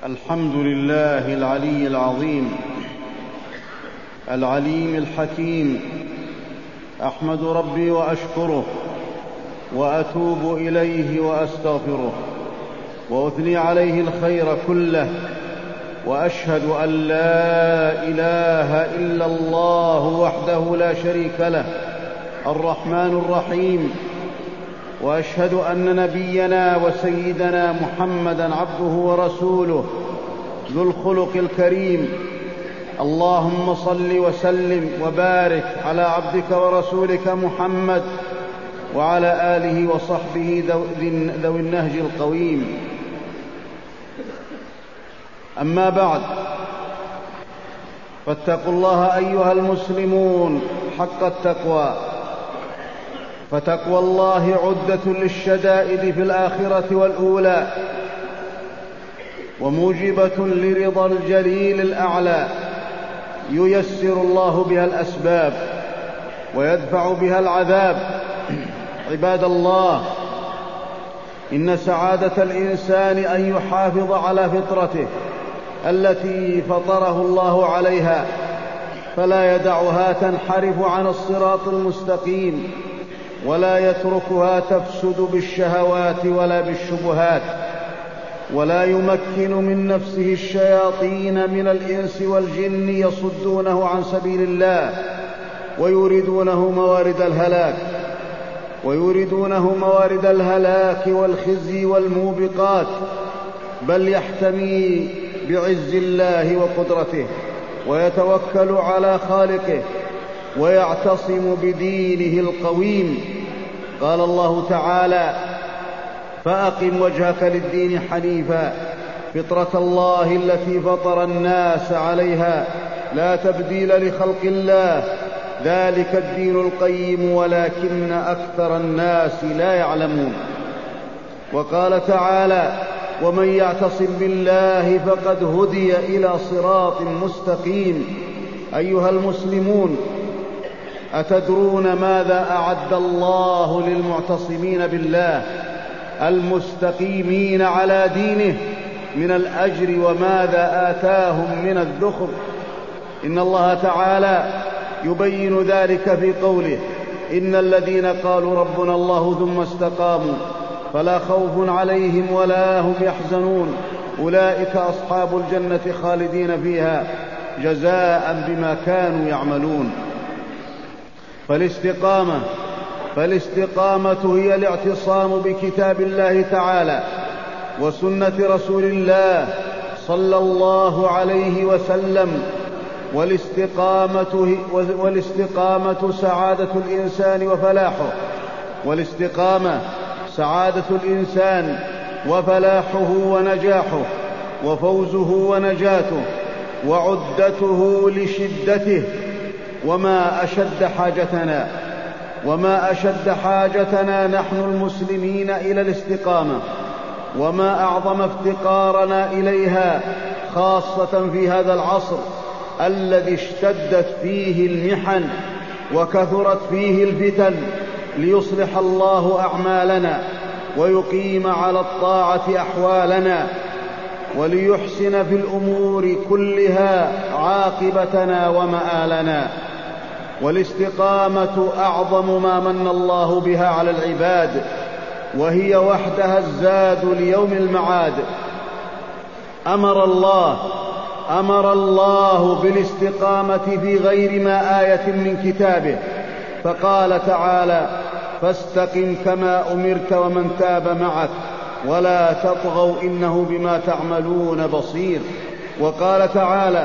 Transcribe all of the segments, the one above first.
الحمد لله العلي العظيم العليم الحكيم، أحمد ربي وأشكره وأتوب إليه وأستغفره وأثني عليه الخير كله، وأشهد أن لا إله إلا الله وحده لا شريك له الرحمن الرحيم، وأشهد أن نبينا وسيدنا محمدًا عبده ورسوله ذو الخلق الكريم. اللهم صل وسلم وبارك على عبدك ورسولك محمد وعلى آله وصحبه ذوي النهج القويم. أما بعد، فاتقوا الله أيها المسلمون حق التقوى، فتقوى الله عدة للشدائد في الآخرة والأولى، وموجبة لرضا الجليل الأعلى، ييسر الله بها الأسباب ويدفع بها العذاب. عباد الله، إن سعادة الإنسان أن يحافظ على فطرته التي فطره الله عليها، فلا يدعها تنحرف عن الصراط المستقيم، ولا يتركها تفسد بالشهوات ولا بالشبهات، ولا يمكن من نفسه الشياطين من الإنس والجن يصدونه عن سبيل الله ويريدونه موارد الهلاك والخزي والموبقات، بل يحتمي بعز الله وقدرته ويتوكل على خالقه ويعتصم بدينه القويم. قال الله تعالى: فأقم وجهك للدين حنيفا فطرة الله التي فطر الناس عليها لا تبديل لخلق الله ذلك الدين القيم ولكن أكثر الناس لا يعلمون. وقال تعالى: ومن يعتصم بالله فقد هدي إلى صراط مستقيم. أيها المسلمون، أتدرون ماذا أعد الله للمعتصمين بالله المستقيمين على دينه من الأجر، وماذا آتاهم من الذخر؟ إن الله تعالى يبين ذلك في قوله: إن الذين قالوا ربنا الله ثم استقاموا فلا خوف عليهم ولا هم يحزنون أولئك أصحاب الجنة خالدين فيها جزاء بما كانوا يعملون. فالاستقامة هي الاعتصام بكتاب الله تعالى وسنة رسول الله صلى الله عليه وسلم، والاستقامة سعادة الإنسان وفلاحه، ونجاحه وفوزه ونجاته وعدته لشدته. وما أشد حاجتنا نحن المسلمين إلى الاستقامة، وما أعظم افتقارنا إليها، خاصة في هذا العصر الذي اشتدت فيه المحن وكثرت فيه الفتن، ليصلح الله أعمالنا ويقيم على الطاعة أحوالنا وليحسن في الأمور كلها عاقبتنا ومآلنا. والاستقامة أعظم ما من الله بها على العباد، وهي وحدها الزاد ليوم المعاد. أمر الله بالاستقامة في غير ما آية من كتابه، فقال تعالى: فاستقم كما أمرت ومن تاب معك ولا تطغوا إنه بما تعملون بصير. وقال تعالى: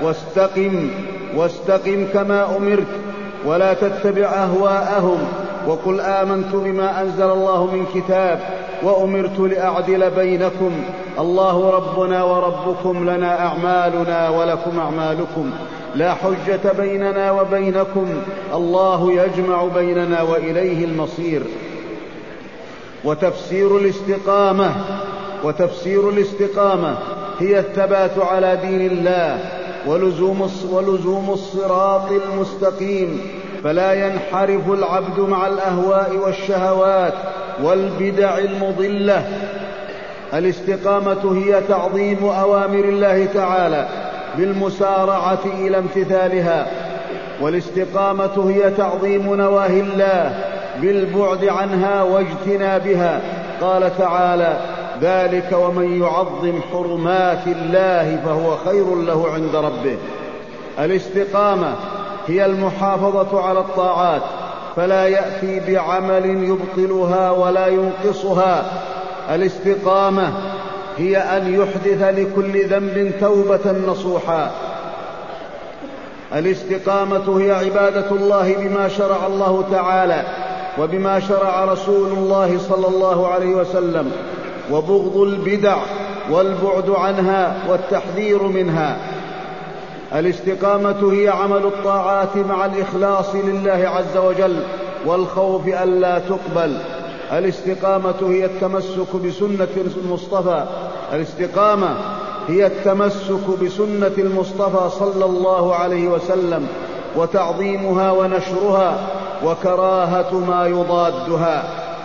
واستقم كما أمرت ولا تتبع أهواءهم وقل آمنت بما أنزل الله من كتاب وأمرت لأعدل بينكم الله ربنا وربكم لنا أعمالنا ولكم أعمالكم لا حجة بيننا وبينكم الله يجمع بيننا وإليه المصير. وتفسير الاستقامة هي الثبات على دين الله ولزوم الصراط المستقيم، فلا ينحرف العبد مع الأهواء والشهوات والبدع المضلة، الاستقامة هي تعظيم أوامر الله تعالى بالمسارعة إلى امتثالها، والاستقامة هي تعظيم نواهي الله بالبعد عنها واجتنابها. قال تعالى: ذلك ومن يعظم حرمات الله فهو خير له عند ربه. الاستقامة هي المحافظة على الطاعات، فلا يأتي بعمل يبطلها ولا ينقصها. الاستقامة هي أن يحدث لكل ذنب توبة نصوحا. الاستقامة هي عبادة الله بما شرع الله تعالى وبما شرع رسول الله صلى الله عليه وسلم، وبغض البدع والبعد عنها والتحذير منها. الاستقامة هي عمل الطاعات مع الإخلاص لله عز وجل والخوف ألا تقبل. الاستقامة هي التمسك بسنة المصطفى. الاستقامة هي التمسك بسنة المصطفى صلى الله عليه وسلم وتعظيمها ونشرها وكراهة ما يضادها.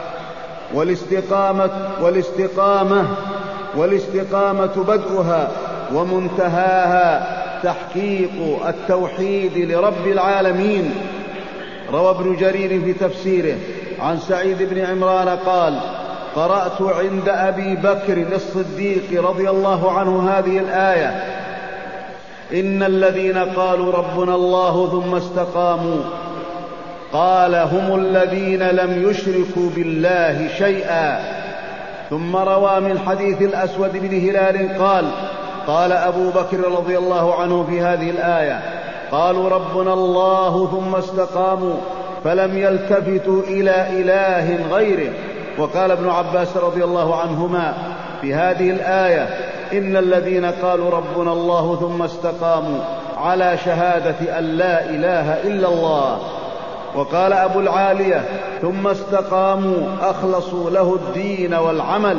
والاستقامة بدءها ومنتهاها تحقيق التوحيد لرب العالمين. روى ابن جرير في تفسيره عن سعيد بن عمران قال: قرأت عند أبي بكر الصديق رضي الله عنه هذه الآية: إن الذين قالوا ربنا الله ثم استقاموا قال هم الذين لم يشركوا بالله شيئا. ثم روى من حديث الأسود بن هلال قال: قال أبو بكر رضي الله عنه في هذه الآية: قالوا ربنا الله ثم استقاموا فلم يلتفتوا إلى إله غيره. وقال ابن عباس رضي الله عنهما في هذه الآية: إن الذين قالوا ربنا الله ثم استقاموا على شهادة أن لا إله إلا الله. وقال أبو العالية: ثم استقاموا أخلصوا له الدين والعمل.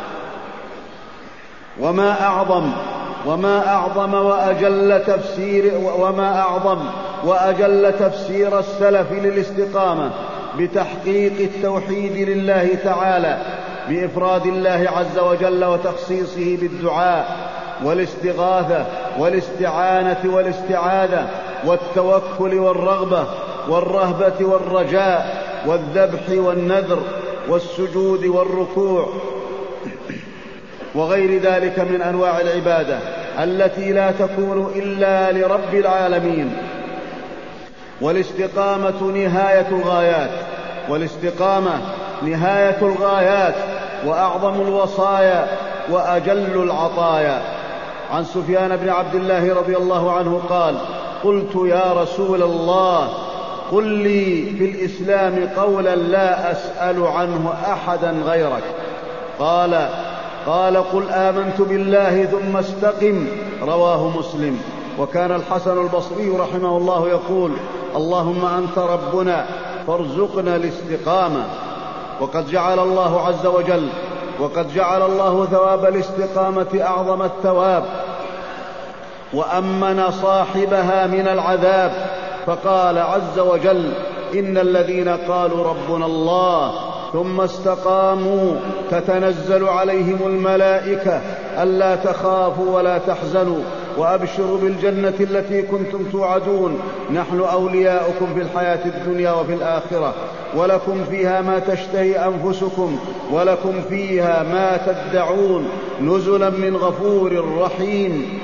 وما أعظم وأجل تفسير السلف للاستقامة بتحقيق التوحيد لله تعالى بإفراد الله عز وجل وتخصيصه بالدعاء والاستغاثة والاستعانة والاستعاذة والتوكل والرغبة والرهبة والرجاء والذبح والنذر والسجود والركوع وغير ذلك من أنواع العبادة التي لا تكون إلا لرب العالمين. والاستقامة نهاية الغايات وأعظم الوصايا وأجل العطايا. عن سفيان بن عبد الله رضي الله عنه قال: قلت يا رسول الله قل لي في الإسلام قولا لا أسأل عنه أحدا غيرك. قال قل آمنت بالله ثم استقم. رواه مسلم. وكان الحسن البصري رحمه الله يقول: اللهم أنت ربنا فارزقنا الاستقامة. وقد جعل الله ثواب الاستقامة أعظم الثواب وأمن صاحبها من العذاب، فقال عز وجل: إن الذين قالوا ربنا الله ثم استقاموا تتنزل عليهم الملائكة ألا تخافوا ولا تحزنوا وأبشروا بالجنة التي كنتم توعدون، نحن أولياؤكم في الحياة الدنيا وفي الآخرة، ولكم فيها ما تشتهي أنفسكم ولكم فيها ما تدعون، نزلا من غفور رحيم.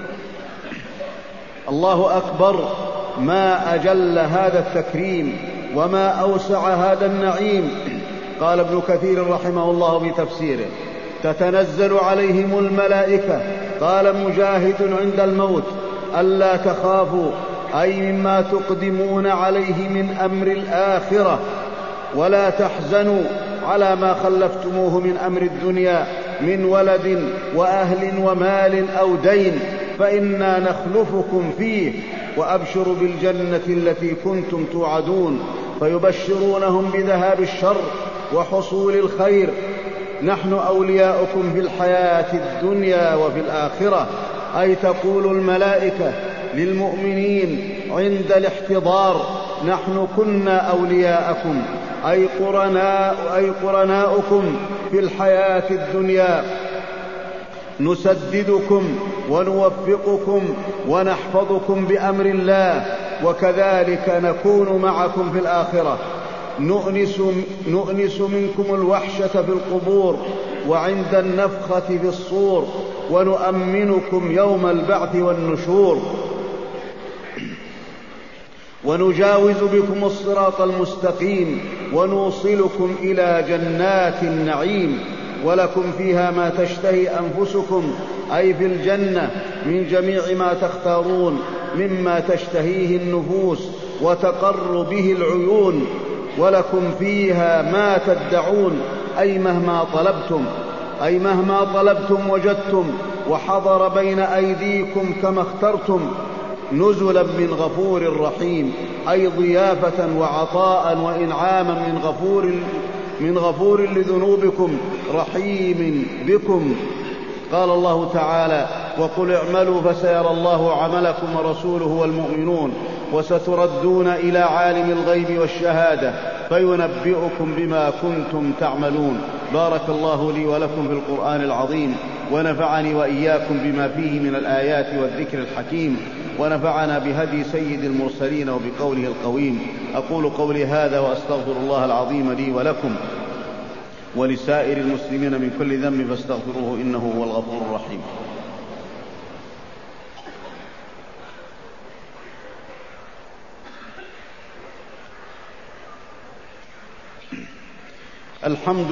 الله أكبر، ما أجل هذا التكريم وما أوسع هذا النعيم. قال ابن كثير رحمه الله في تفسيره: تتنزل عليهم الملائكة. قال مجاهد عند الموت: ألا تخافوا، أي مما تقدمون عليه من أمر الآخرة، ولا تحزنوا على ما خلفتموه من أمر الدنيا من ولد وأهل ومال أو دين، فإنا نخلفكم فيه، وأبشروا بالجنة التي كنتم توعدون. فيبشرونهم بذهاب الشر وحصول الخير. نحن أولياؤكم في الحياة الدنيا وفي الآخرة، أي تقول الملائكة للمؤمنين عند الاحتضار: نحن كنا أولياءكم، أي قرناؤكم في الحياة الدنيا، نسددكم ونوفقكم ونحفظكم بأمر الله، وكذلك نكون معكم في الآخرة، نؤنس منكم الوحشة في القبور وعند النفخة في الصور، ونؤمنكم يوم البعث والنشور، ونجاوز بكم الصراط المستقيم، ونوصلكم إلى جنات النعيم، ولكم فيها ما تشتهي أنفسكم، أي في الجنة، من جميع ما تختارون مما تشتهيها النفوس وتقر به العيون، ولكم فيها ما تدعون، أي مهما طلبتم وجدتم، وحضر بين أيديكم كما اخترتم، نزلا من غفور رحيم، أي ضيافة وعطاء وإنعاما من غفور لذنوبكم رحيم بكم. قال الله تعالى: وقل اعملوا فسيرى الله عملكم ورسوله والمؤمنون، وستردون إلى عالم الغيب والشهادة فينبئكم بما كنتم تعملون. بارك الله لي ولكم في القرآن العظيم، ونفعني وإياكم بما فيه من الآيات والذكر الحكيم، ونفعنا بهدي سيد المرسلين وبقوله القويم. أقول قولي هذا وأستغفر الله العظيم لي ولكم ولسائر المسلمين من كل ذنب فاستغفروه إنه هو الغفور الرحيم. الحمد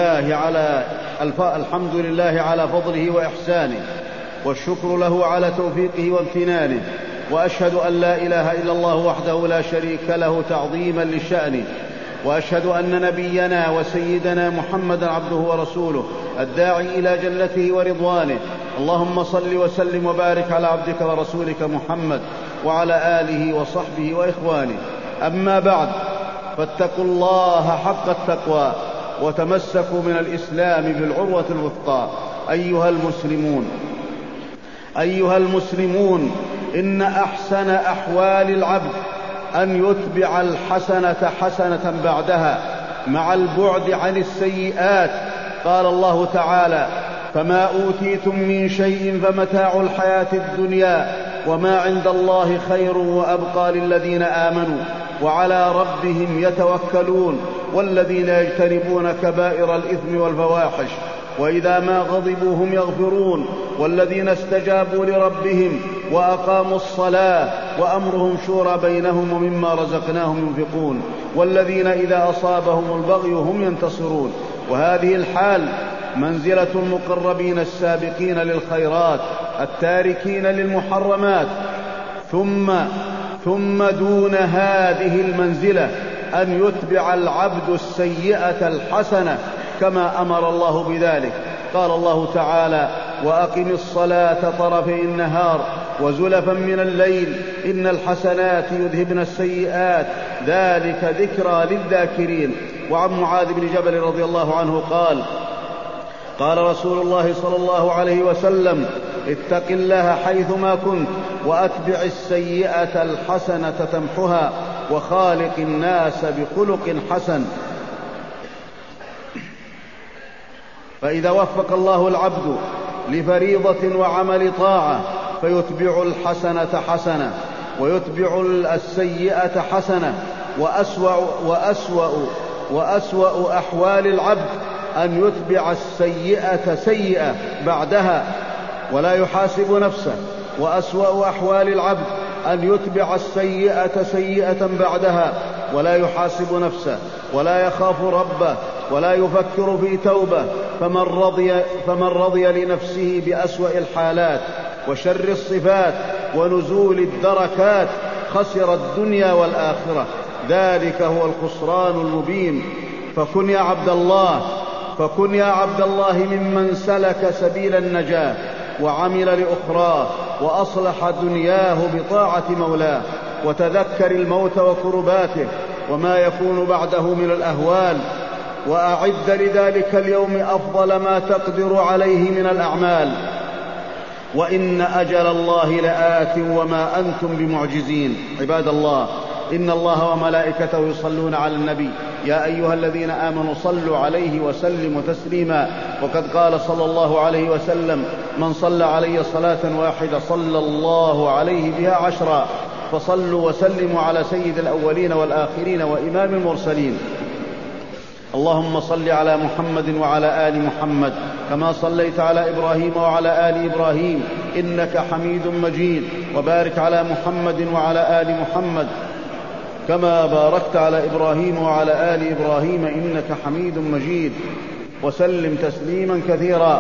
لله على فضله وإحسانه، والشكر له على توفيقه وامتنانه، وأشهد أن لا إله إلا الله وحده لا شريك له تعظيما لشأنه، وأشهد أن نبينا وسيدنا محمدا عبده ورسوله الداعي إلى جنته ورضوانه. اللهم صل وسلم وبارك على عبدك ورسولك محمد وعلى آله وصحبه وإخوانه. أما بعد، فاتقوا الله حق التقوى، وتمسكوا من الإسلام بالعروة الوثقى. أيها المسلمون، إن أحسن أحوال العبد أن يتبع الحسنة حسنة بعدها، مع البعد عن السيئات. قال الله تعالى: فما أوتيتم من شيء فمتاع الحياة الدنيا وما عند الله خير وأبقى للذين آمنوا وعلى ربهم يتوكلون، والذين يجتنبون كبائر الإثم والفواحش وإذا ما غضبوا هم يغفرون، والذين استجابوا لربهم وأقاموا الصلاة وأمرهم شورى بينهم ومما رزقناهم ينفقون، والذين إذا أصابهم البغي هم ينتصرون. وهذه الحال منزلة المقربين السابقين للخيرات التاركين للمحرمات. ثم دون هذه المنزلة أن يتبع العبد السيئة الحسنة كما أمر الله بذلك. قال الله تعالى: وأقم الصلاة طرفي النهار وزلفا من الليل إن الحسنات يذهبن السيئات ذلك ذكرى للذاكرين. وعن معاذ بن جبل رضي الله عنه قال رسول الله صلى الله عليه وسلم: اتق الله حيثما كنت وأتبع السيئة الحسنة تمحها وخالق الناس بخلق حسن. فإذا وفق الله العبد لفريضة وعمل طاعة فيتبع الحسنة حسنة ويتبع السيئة حسنة. وأسوأ أحوال العبد أن يتبع السيئة سيئة بعدها ولا يحاسب نفسه، وأسوأ أحوال العبد أن يتبع السيئة سيئة بعدها ولا يحاسب نفسه ولا يخاف ربه ولا يفكر في توبة. فمن رضي لنفسه بأسوأ الحالات وشر الصفات ونزول الدركات خسر الدنيا والآخرة، ذلك هو الخسران المبين. فكن يا عبد الله ممن سلك سبيل النجاة وعمل لأخراه وأصلح دنياه بطاعة مولاه، وتذكر الموت وكرباته وما يكون بعده من الأهوال، وأعد لذلك اليوم أفضل ما تقدر عليه من الأعمال، وإن أجل الله لآت وما أنتم بمعجزين. عباد الله، إن الله وملائكته يصلون على النبي يا أيها الذين آمنوا صلوا عليه وسلموا تسليما. وقد قال صلى الله عليه وسلم من صلى علي صلاة واحدة صلى الله عليه بها 10. فصلوا وسلموا على سيد الأولين والآخرين وإمام المرسلين. اللهم صل على محمد وعلى آل محمد كما صليت على إبراهيم وعلى آل إبراهيم إنك حميد مجيد. وبارك على محمد وعلى آل محمد كما باركت على إبراهيم وعلى آل إبراهيم إنك حميد مجيد. وسلم تسليما كثيرا.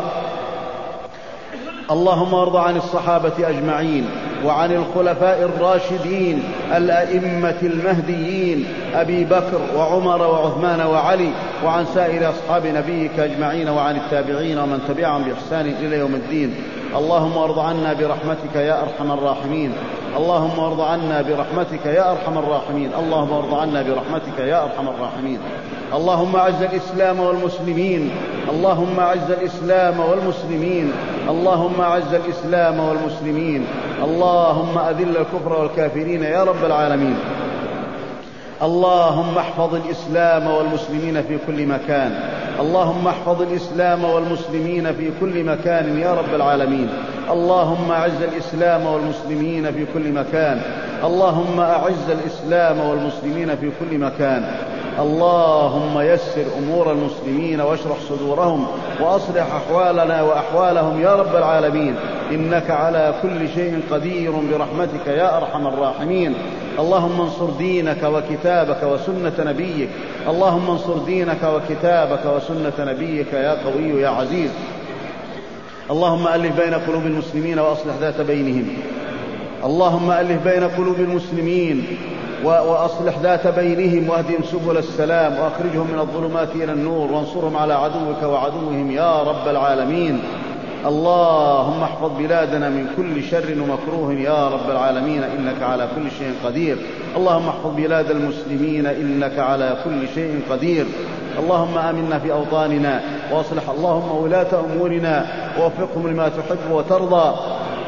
اللهم وارض عن الصحابة أجمعين وعن الخلفاء الراشدين الأئمة المهديين أبي بكر وعمر وعثمان وعلي وعن سائر أصحاب نبيك أجمعين وعن التابعين ومن تبعهم بإحسان إلى يوم الدين. اللهم وارض عنا برحمتك يا أرحم الراحمين. اللهم وارض عنا برحمتك يا أرحم الراحمين. اللهم وارض عنا برحمتك يا أرحم الراحمين. اللهم أعز الإسلام والمسلمين. اللهم أعز الإسلام والمسلمين. اللهم أعز الإسلام والمسلمين. اللهم أذل الكفر والكافرين يا رب العالمين. اللهم احفظ الإسلام والمسلمين في كل مكان. اللهم احفظ الإسلام والمسلمين في كل مكان يا رب العالمين. اللهم أعز الإسلام والمسلمين في كل مكان. اللهم أعز الإسلام والمسلمين في كل مكان. اللهم يسر أمور المسلمين واشرح صدورهم وأصلح أحوالنا وأحوالهم يا رب العالمين إنك على كل شيء قدير برحمتك يا أرحم الراحمين. اللهم انصر دينك وكتابك وسنة نبيك. اللهم انصر دينك وكتابك وسنة نبيك يا قوي يا عزيز. اللهم ألف بين قلوب المسلمين وأصلح ذات بينهم. اللهم ألف بين قلوب المسلمين وأصلح ذات بينهم واهدهم سبل السلام وأخرجهم من الظلمات إلى النور وانصرهم على عدوك وعدوهم يا رب العالمين. اللهم احفظ بلادنا من كل شر ومكروه يا رب العالمين إنك على كل شيء قدير. اللهم احفظ بلاد المسلمين إنك على كل شيء قدير. اللهم آمنا في أوطاننا وأصلح اللهم ولاة أمورنا ووفقهم لما تحب وترضى.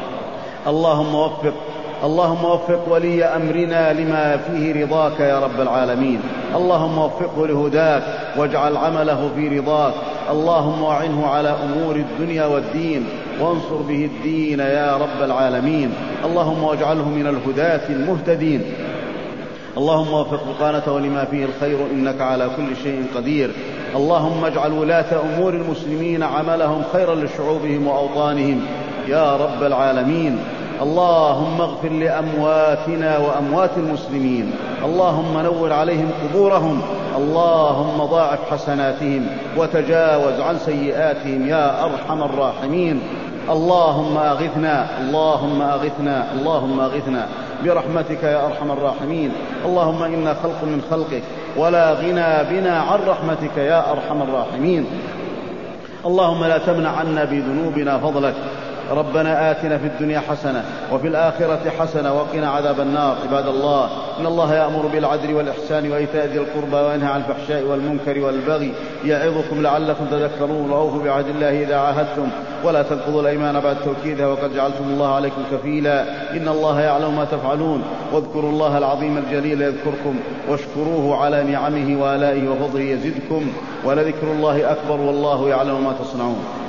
اللهم وفق ولي أمرنا لما فيه رضاك يا رب العالمين. اللهم وفقه لهداك واجعل عمله في رضاك. اللهم أعنه على أمور الدنيا والدين وانصر به الدين يا رب العالمين. اللهم واجعله من الهداة المهتدين. اللهم وفق بطانته لما فيه الخير إنك على كل شيء قدير. اللهم اجعل ولاة أمور المسلمين عملهم خيرا لشعوبهم وأوطانهم يا رب العالمين. اللهم اغفر لأمواتنا وأموات المسلمين. اللهم نور عليهم قبورهم. اللهم ضاعف حسناتهم وتجاوز عن سيئاتهم يا أرحم الراحمين. اللهم أغثنا اللهم أغثنا اللهم أغثنا برحمتك يا أرحم الراحمين. اللهم إنا خلق من خلقك ولا غنى بنا عن رحمتك يا أرحم الراحمين. اللهم لا تمنع عنا بذنوبنا فضلك. ربنا آتنا في الدنيا حسنة وفي الآخرة حسنة وقنا عذاب النار. عباد الله إن الله يأمر بالعدل والإحسان وإيتاء ذي القربى وينهى عن الفحشاء والمنكر والبغي يعظكم لعلكم تذكرون. وأوفوا بعهد الله إذا عاهدتم ولا تنقضوا الأيمان بعد توكيدها وقد جعلتم الله عليكم كفيلا. إن الله يعلم ما تفعلون. واذكروا الله العظيم الجليل يذكركم واشكروه على نعمه وآلائه وفضله يزدكم ولذكر الله أكبر والله يعلم ما تصنعون.